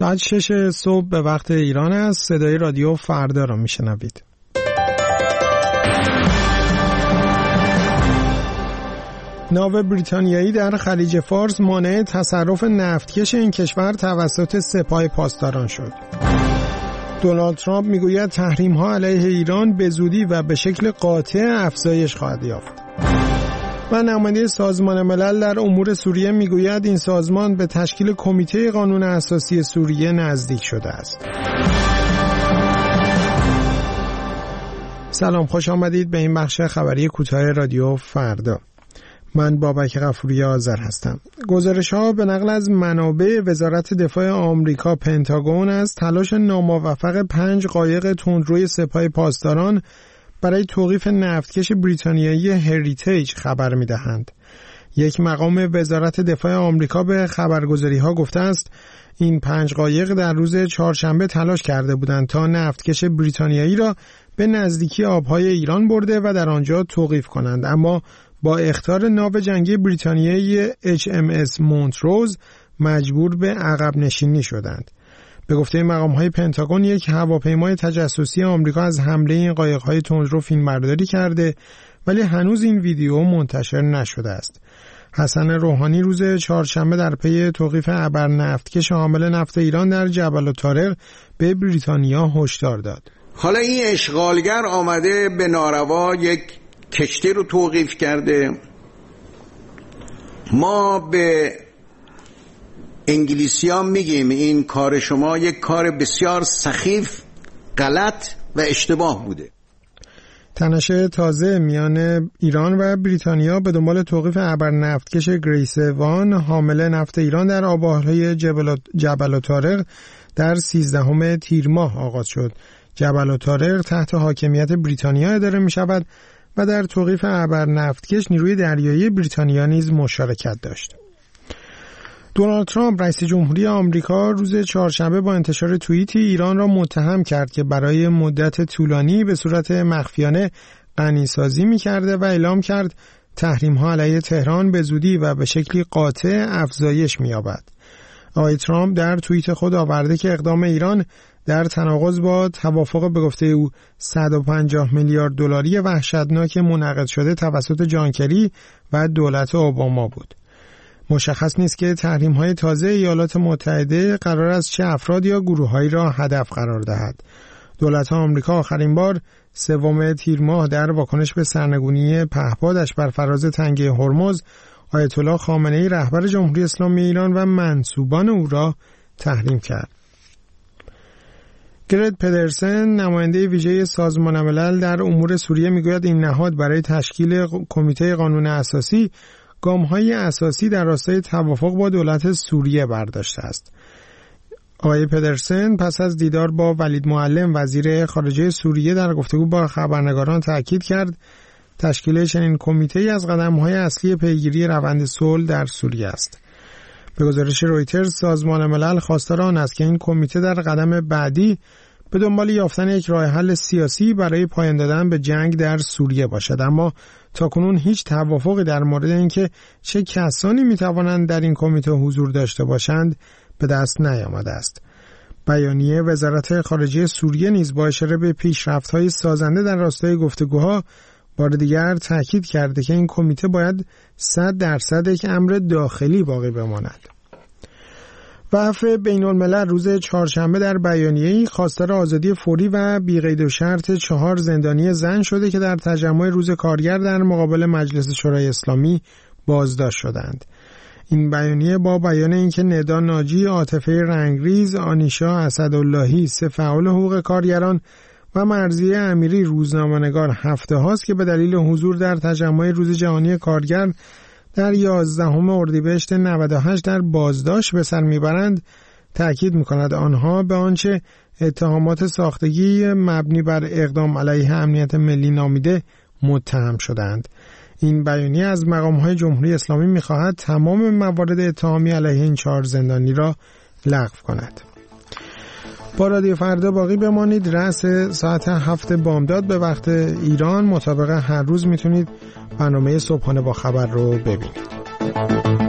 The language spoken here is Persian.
ساعت 6 صبح به وقت ایران است. صدای رادیو فردا را میشنوید. ناو بریتانیایی در خلیج فارس مانع تصرف نفتکش این کشور توسط سپاه پاسداران شد. دونالد ترامپ میگوید تحریم‌ها علیه ایران به زودی و به شکل قاطع افزایش خواهد یافت. و نماینده سازمان ملل در امور سوریه میگوید این سازمان به تشکیل کمیته قانون اساسی سوریه نزدیک شده است. سلام، خوش آمدید به این بخش خبری کوتاه رادیو فردا. من بابک غفوری آذر هستم. گزارش‌ها به نقل از منابع وزارت دفاع آمریکا پنتاگون از تلاش ناموفق 5 قایق تندروی سپاه پاسداران برای توقیف نفتکش بریتانیایی هریتیج خبر می‌دهند. یک مقام وزارت دفاع آمریکا به خبرگزاری‌ها گفته است این 5 قایق در روز چهارشنبه تلاش کرده بودند تا نفتکش بریتانیایی را به نزدیکی آب‌های ایران برده و در آنجا توقیف کنند، اما با اخطار ناو جنگی بریتانیایی HMS مونتروز مجبور به عقب نشینی شدند. به گفته مقام‌های پنتاگون یک هواپیمای تجسسی آمریکا از حمله این قایق‌های تندرو فیلمبرداری کرده، ولی هنوز این ویدیو منتشر نشده است. حسن روحانی روز چهارشنبه در پی توقیف ابر نفتکش حامل نفت ایران در جبل الطارق به بریتانیا هشدار داد. حالا این اشغالگر آمده به ناروا یک کشتی رو توقیف کرده. ما به انگلیسی ها میگیم این کار شما یک کار بسیار سخیف، غلط و اشتباه بوده. تنشه تازه میان ایران و بریتانیا به دنبال توقیف ابر نفتکش گریس وان حامل نفت ایران در آبهای جبل الطارق در 13 تیر ماه آغاز شد. جبل الطارق تحت حاکمیت بریتانیا اداره می شود و در توقیف ابر نفتکش نیروی دریایی بریتانیا نیز مشارکت داشت. دونالد ترامپ رئیس جمهوری آمریکا روز چهارشنبه با انتشار توییتی ایران را متهم کرد که برای مدت طولانی به صورت مخفیانه غنیسازی می‌کرده و اعلام کرد تحریم‌ها علیه تهران به زودی و به شکلی قاطع افزایش می‌یابد. آقای ترامپ در توییت خود آورده که اقدام ایران در تناقض با توافق به گفته او 150 میلیارد دلاری وحشتناک منعقد شده توسط جان کری و دولت اوباما بود. مشخص نیست که تحریم‌های تازه ایالات متحده قرار است چه افراد یا گروه‌هایی را هدف قرار دهد. دولت آمریکا آخرین بار 3 تیر ماه در واکنش به سرنگونی پهپادش بر فراز تنگه هرمز آیت الله خامنه‌ای رهبر جمهوری اسلامی ایران و منسوبان او را تحریم کرد. گرت پدرسن نماینده ویژه سازمان ملل در امور سوریه میگوید این نهاد برای تشکیل کمیته قانون اساسی گام‌های اساسی در راستای توافق با دولت سوریه برداشته است. آقای پدرسن پس از دیدار با ولید معلم وزیر خارجه سوریه در گفتگو با خبرنگاران تاکید کرد تشکیل چنین کمیته‌ای از قدم‌های اصلی پیگیری روند صلح در سوریه است. به گزارش رویترز سازمان ملل خواستار آن است که این کمیته در قدم بعدی به دنبال یافتن یک راه حل سیاسی برای پایان دادن به جنگ در سوریه باشد، اما تاکنون هیچ توافقی در مورد اینکه چه کسانی میتوانند در این کمیته حضور داشته باشند به دست نیامده است. بیانیه وزارت خارجه سوریه نیز با اشاره به پیشرفت‌های سازنده در راستای گفتگوها بار دیگر تاکید کرده که این کمیته باید 100% یک امر داخلی باقی بماند. وقف بین‌الملل روز چهارشنبه در بیانیه‌ای خواستار آزادی فوری و بی‌قید و شرط 4 زندانی زن شده که در تجمع روز کارگر در مقابل مجلس شورای اسلامی بازداشت شدند. این بیانیه با بیان اینکه ندا ناجی، عاطفه رنگریز، آنیشا اسداللهی 3 فعال حقوق کارگران و مرضیه امیری روزنامه‌نگار هفته هاست که به دلیل حضور در تجمع روز جهانی کارگر در 11 اردیبهشت 98 در بازداشت به سر میبرند، تأکید میکند آنها به آنچه اتهامات ساختگی مبنی بر اقدام علیه امنیت ملی نامیده متهم شدند. این بیانیه از مقام‌های جمهوری اسلامی میخواهد تمام موارد اتهامی علیه این 4 زندانی را لغو کند. با رادیو فردا باقی بمانید. رأس ساعت 7 بامداد به وقت ایران مطابق هر روز میتونید برنامه صبحانه با خبر رو ببینید.